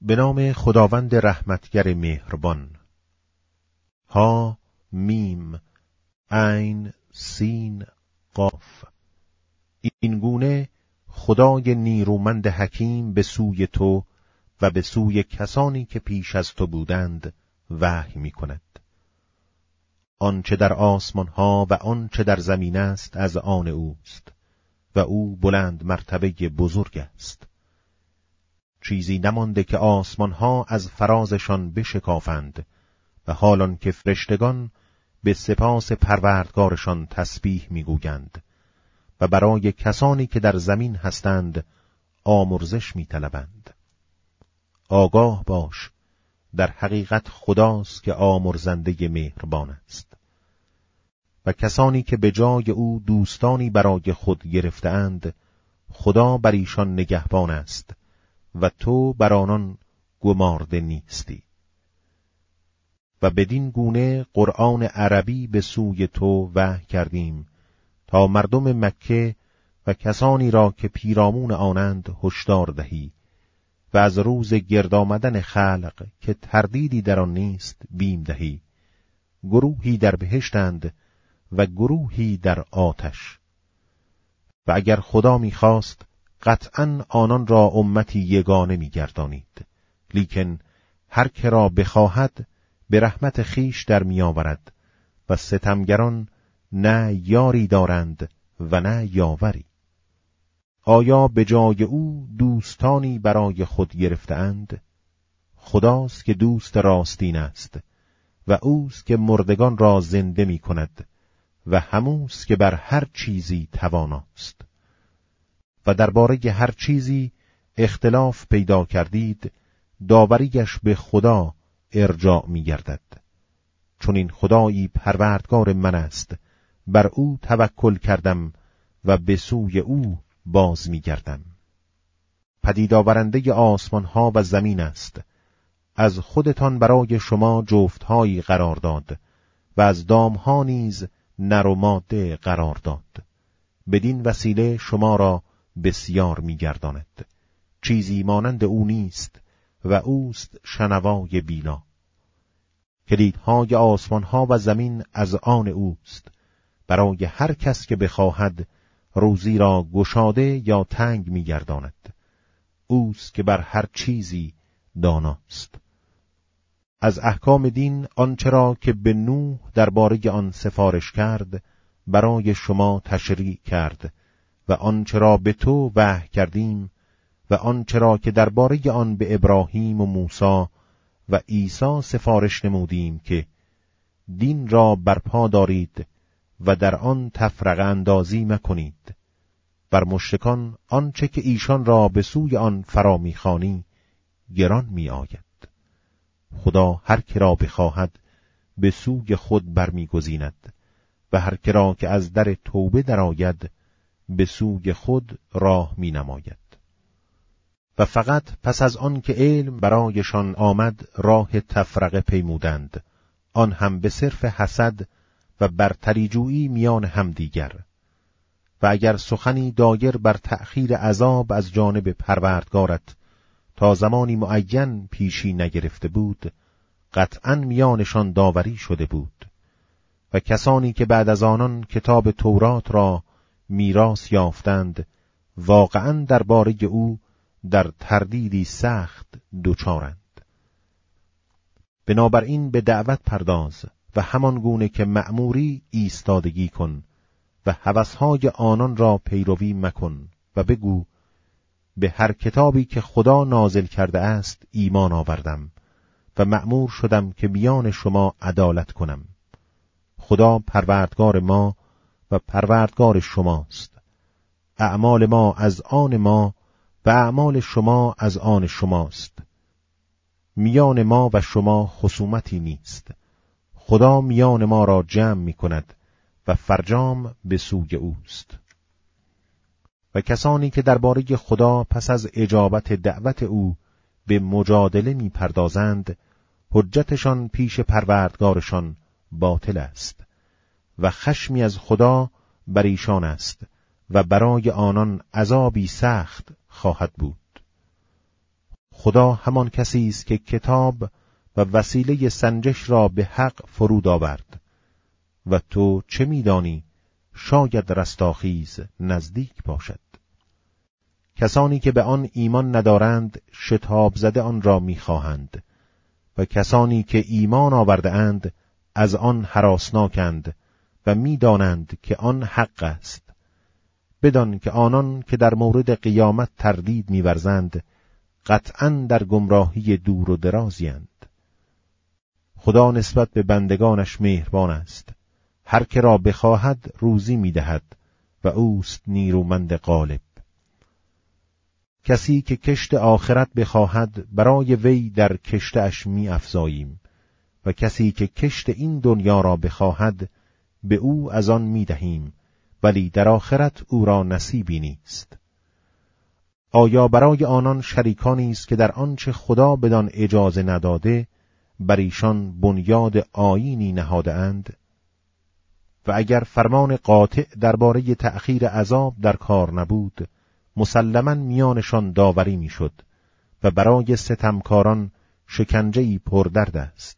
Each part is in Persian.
به نام خداوند رحمتگر مهربان. ها میم عین سین قاف. این گونه خدای نیرومند حکیم به سوی تو و به سوی کسانی که پیش از تو بودند وحی می کند. آنچه در آسمان ها و آنچه در زمین است از آن اوست و او بلند مرتبه بزرگ است. چیزی نمانده که آسمان ها از فرازشان بشکافند و حالان که فرشتگان به سپاس پروردگارشان تسبیح میگویند و برای کسانی که در زمین هستند آمرزش میطلبند. آگاه باش، در حقیقت خداست که آمرزنده مهربان است. و کسانی که به جای او دوستانی برای خود گرفته‌اند، خدا بر ایشان نگهبان است و تو بر آنان گمارده نیستی. و بدین گونه قرآن عربی به سوی تو وحی کردیم تا مردم مکه و کسانی را که پیرامون آنند هشدار دهی و از روز گرد آمدن خلق که تردیدی در آن نیست بیم دهی. گروهی در بهشتند و گروهی در آتش. و اگر خدا می‌خواست قطعاً آنان را امتی یگانه می‌گردانید، لیکن هر که را بخواهد به رحمت خیش در می‌آورد و ستمگران نه یاری دارند و نه یاوری. آیا به جای او دوستانی برای خود گرفته‌اند؟ خداست که دوست راستین است و اوست که مردگان را زنده می‌کند و هموست که بر هر چیزی تواناست. و درباره هر چیزی اختلاف پیدا کردید، داوریش به خدا ارجاع می‌گردد. چون این خدایی پروردگار من است، بر او توکل کردم و به سوی او باز می‌گردم. پدید آورنده آسمان ها و زمین است. از خودتان برای شما جفت‌هایی قرار داد و از دام‌ها نیز نر و ماده قرار داد. بدین وسیله شما را بسیار می‌گرداند. چیزی مانند او نیست و اوست شنوای بینا. کلیدهای آسمان‌ها و زمین از آن اوست. برای هر کس که بخواهد روزی را گشاده یا تنگ می‌گرداند. اوست که بر هر چیزی داناست. از احکام دین آنچه را که به نوح درباره آن سفارش کرد برای شما تشریع کرد و آنچه را به تو وحی کردیم و آنچه را که درباره آن به ابراهیم و موسی و عیسی سفارش نمودیم که دین را برپا دارید و در آن تفرقه اندازی مکنید. بر مشرکان آنچه که ایشان را به سوی آن فرا می‌خوانی گران می‌آید. خدا هر که را بخواهد به سوی خود برمی‌گزیند و هر که را که از در توبه درآید به سوی خود راه می‌نماید. و فقط پس از آن که علم برایشان آمد راه تفرقه پیمودند، آن هم به صرف حسد و برتریجویی میان همدیگر. و اگر سخنی دایر بر تأخیر عذاب از جانب پروردگارت تا زمانی معین پیشی نگرفته بود، قطعاً میانشان داوری شده بود. و کسانی که بعد از آنان کتاب تورات را میراث یافتند، واقعاً درباره او در تردیدی سخت دچارند. بنابراین به دعوت پرداز و همان گونه که مأموری ایستادگی کن و هوسهای آنان را پیروی مکن و بگو به هر کتابی که خدا نازل کرده است ایمان آوردم و مأمور شدم که میان شما عدالت کنم. خدا پروردگار ما و پروردگار شماست. اعمال ما از آن ما و اعمال شما از آن شماست. میان ما و شما خصومتی نیست. خدا میان ما را جمع می کند و فرجام به سوی اوست. و کسانی که درباره خدا پس از اجابت دعوت او به مجادله می پردازند، حجتشان پیش پروردگارشان باطل است و خشمی از خدا بر ایشان است و برای آنان عذابی سخت خواهد بود. خدا همان کسی است که کتاب و وسیله سنجش را به حق فرود آورد و تو چه می‌دانی؟ شاید رستاخیز نزدیک باشد. کسانی که به آن ایمان ندارند شتاب زده آن را می‌خواهند و کسانی که ایمان آورده اند از آن هراسناکند و می‌دانند که آن حق است. بدان که آنان که در مورد قیامت تردید می‌ورزند قطعاً در گمراهی دور و درازی‌اند. خدا نسبت به بندگانش مهربان است. هر که را بخواهد روزی می‌دهد و اوست نیرومند غالب. کسی که کشت آخرت بخواهد برای وی در کشتش می‌افزاییم و کسی که کشت این دنیا را بخواهد به او از آن می‌دهیم، ولی در آخرت او را نصیبی نیست. آیا برای آنان شریکانی است که در آنچه خدا بدان اجازه نداده بر ایشان بنیاد آیینی نهاده اند؟ و اگر فرمان قاطع درباره تأخیر عذاب در کار نبود، مسلماً میانشان داوری میشد و برای ستمکاران شکنجه‌ای پردرد است.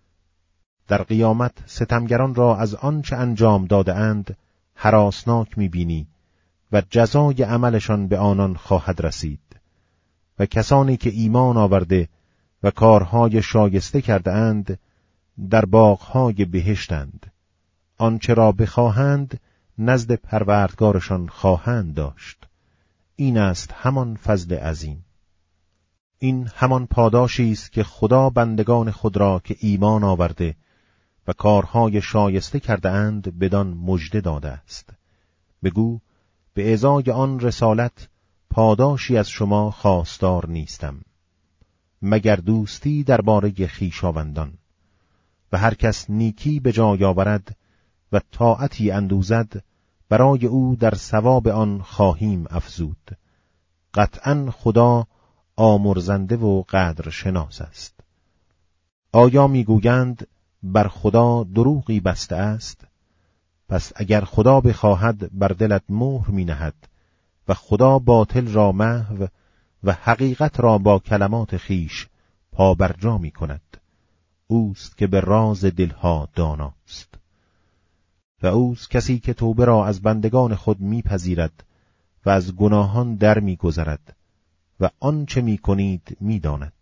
در قیامت ستمگران را از آنچه انجام داده اند هراسناک میبینی و جزای عملشان به آنان خواهد رسید. و کسانی که ایمان آورده و کارهای شایسته کرده اند در باغهای بهشتند. آنچه را بخواهند نزد پروردگارشان خواهند داشت. این است همان فضل عظیم. این همان پاداشی است که خدا بندگان خود را که ایمان آورده و کارهای شایسته کرده اند بدان مژده داده است. بگو به ازای آن رسالت پاداشی از شما خواستار نیستم مگر دوستی درباره خویشاوندان. و هر کس نیکی به جای آورد و طاعتی اندوزد برای او در ثواب آن خواهیم افزود. قطعاً خدا آمرزنده و قدر شناس است. آیا میگویند بر خدا دروغی بسته است؟ پس اگر خدا بخواهد بر دلت مهر می نهد و خدا باطل را محو و حقیقت را با کلمات خیش پابرجا می کند. اوست که به راز دلها داناست. و اوست کسی که توبه را از بندگان خود میپذیرد و از گناهان در میگذرد و آنچه میکنید میداند.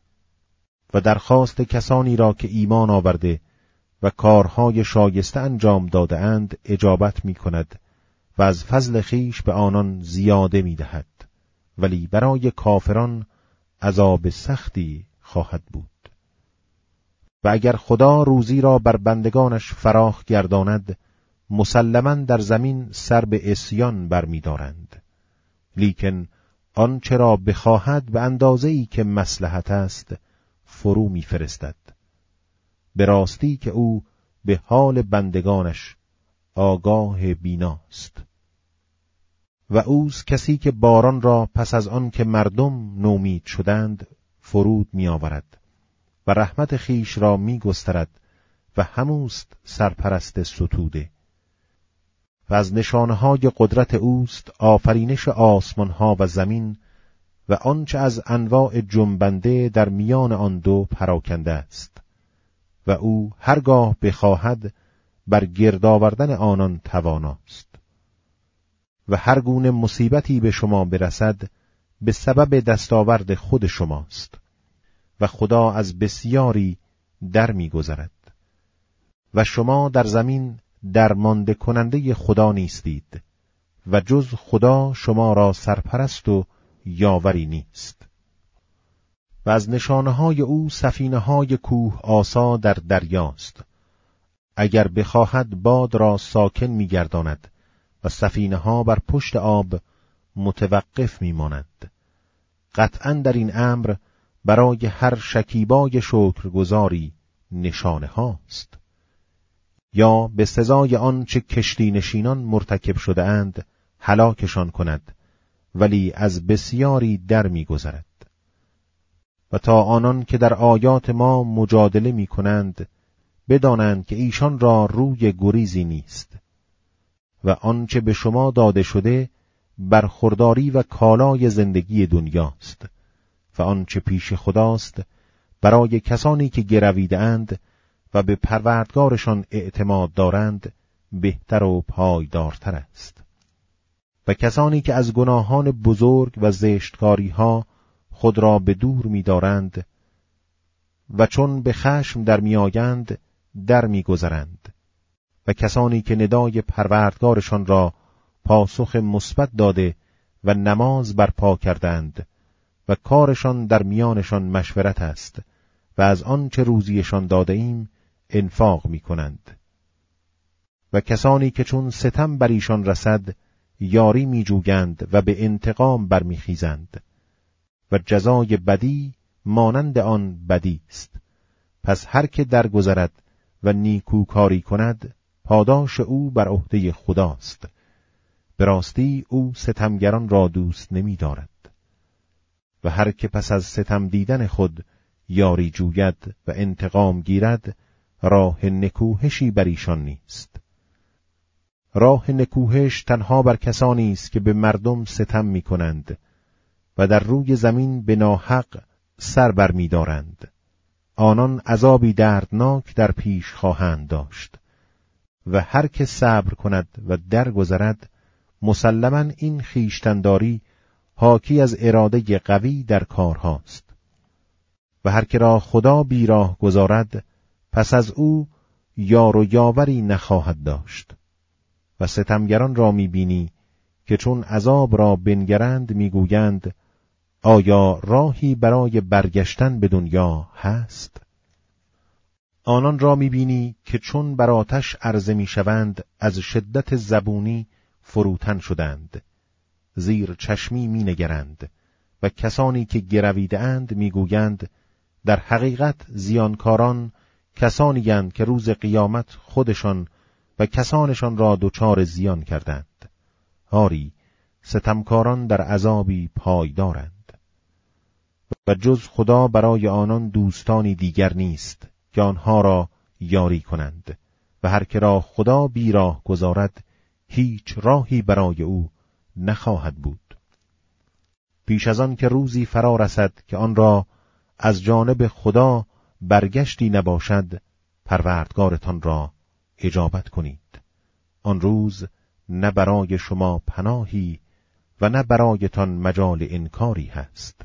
و درخواست کسانی را که ایمان آورده و کارهای شایسته انجام داده اند اجابت میکند و از فضل خیش به آنان زیاده میدهد، ولی برای کافران عذاب سختی خواهد بود. و اگر خدا روزی را بر بندگانش فراخ گرداند مسلماً در زمین سر به عصیان برمی‌دارند، لیکن آنچه را بخواهد به اندازه‌ای که مصلحت است فرو می‌فرستد. به راستی که او به حال بندگانش آگاه بیناست. و اوست کسی که باران را پس از آن که مردم نومید شدند فرود می‌آورد و رحمت خیش را می‌گسترد و هموست سرپرست ستوده. و از نشانه‌های قدرت اوست آفرینش آسمان‌ها و زمین و آنچه از انواع جنبنده در میان آن دو پراکنده است. و او هرگاه بخواهد بر گرد آوردن آنان تواناست. و هر گونه مصیبتی به شما برسد به سبب دستاورد خود شماست و خدا از بسیاری در می‌گذرد. و شما در زمین درمانده کننده خدا نیستید و جز خدا شما را سرپرست و یاوری نیست. و از نشانه‌های او سفینه‌های کوه آسا در دریاست. اگر بخواهد باد را ساکن می‌گرداند و سفینه‌ها بر پشت آب متوقف می‌مانند. قطعاً در این امر برای هر شکیبای شکرگزاری نشانه هاست. یا به سزای آن چه کشتی نشینان مرتکب شده اند هلاکشان کند، ولی از بسیاری در می‌گذرد. و تا آنان که در آیات ما مجادله می‌کنند بدانند که ایشان را روی گریزی نیست و آنچه به شما داده شده برخورداری و کالای زندگی دنیاست و آنچه پیش خداست برای کسانی که گرویده اند و به پروردگارشان اعتماد دارند بهتر و پایدارتر است. و کسانی که از گناهان بزرگ و زشتکاری‌ها خود را به دور می‌دارند و چون به خشم در می‌آیند در می‌گذرند، و کسانی که ندای پروردگارشان را پاسخ مثبت داده و نماز برپا کردند و کارشان در میانشان مشورت است و از آنچه روزیشان داده ایم انفاق می‌کنند، و کسانی که چون ستم بر ایشان رسد یاری می‌جویند و به انتقام برمیخیزند و جزای بدی مانند آن بدی است. پس هر که درگذرد و نیکوکاری کند پاداش او بر عهده خداست. به راستی او ستمگران را دوست نمی‌دارد. و هر که پس از ستم دیدن خود یاری جوید و انتقام گیرد راه نکوهشی بر ایشان نیست. راه نکوهش تنها بر کسانی است که به مردم ستم می‌کنند و در روی زمین به ناحق سر بر می‌دارند. آنان عذابی دردناک در پیش خواهند داشت. و هر که صبر کند و درگذرد مسلماً این خویشتن‌داری حاکی از اراده قوی در کارهاست. و هر که را خدا بیراه گذارد پس از او یار و یاوری نخواهد داشت. و ستمگران را می‌بینی که چون عذاب را بنگرند می‌گویند آیا راهی برای برگشتن به دنیا هست؟ آنان را می‌بینی که چون بر آتش عرضه می‌شوند از شدت زبونی فروتن شدند، زیر چشمی می‌نگرند، و کسانی که گرویده اند می‌گویند در حقیقت زیانکاران کسانی اند که روز قیامت خودشان و کسانشان را دچار زیان کردند. آری، ستمکاران در عذابی پایدارند. و جز خدا برای آنان دوستانی دیگر نیست که آنها را یاری کنند، و هر که را خدا بیراه گذارد هیچ راهی برای او نخواهد بود. پیش از آن که روزی فرا رسد که آن را از جانب خدا برگشتی نباشد، پروردگارتان را اجابت کنید. آن روز نه برای شما پناهی و نه برایتان مجال انکاری هست.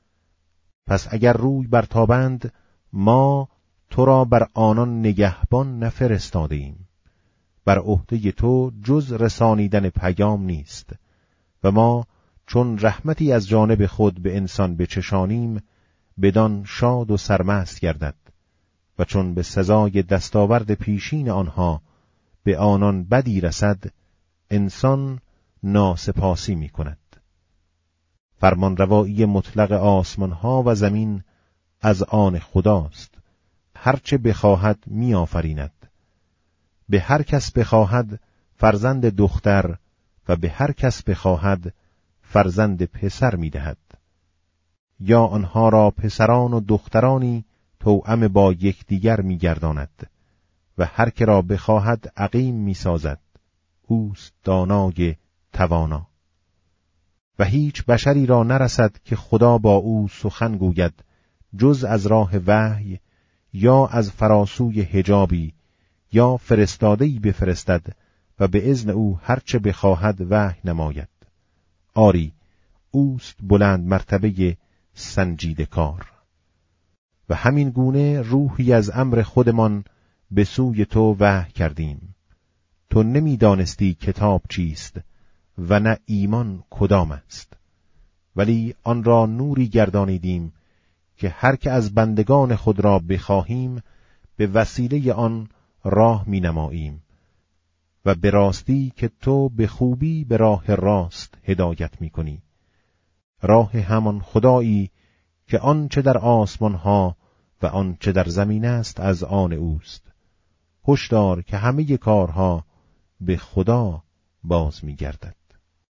پس اگر روی برتابند ما تو را بر آنان نگهبان نفرستاده ایم. بر عهده تو جز رسانیدن پیام نیست، و ما چون رحمتی از جانب خود به انسان بچشانیم بدان شاد و سرمست گردد، و چون به سزای دستاورد پیشین آنها به آنان بدی رسد انسان ناسپاسی می کند. فرمانروایی مطلق آسمانها و زمین از آن خداست. هرچه بخواهد می آفریند. به هر کس بخواهد فرزند دختر و به هر کس بخواهد فرزند پسر می دهد. یا آنها را پسران و دخترانی توأم با یکدیگر می گرداند و هر که را بخواهد عقیم می سازد. اوست دانای توانا. و هیچ بشری را نرسد که خدا با او سخن گوید جز از راه وحی یا از فراسوی حجابی یا فرستاده‌ای بفرستد و به اذن او هرچه بخواهد وحی نماید. آری، اوست بلند مرتبه سنجیده کار. و همین گونه روحی از امر خودمان به سوی تو وحی کردیم. تو نمی‌دانستی کتاب چیست و نه ایمان کدام است، ولی آن را نوری گردانیدیم که هر که از بندگان خود را بخواهیم به وسیله آن راه می نماییم، و به راستی که تو به خوبی به راه راست هدایت می کنی. راه همان خدایی که آنچه در آسمان ها و آنچه در زمین است از آن اوست. هشدار که همه کارها به خدا باز می گردد.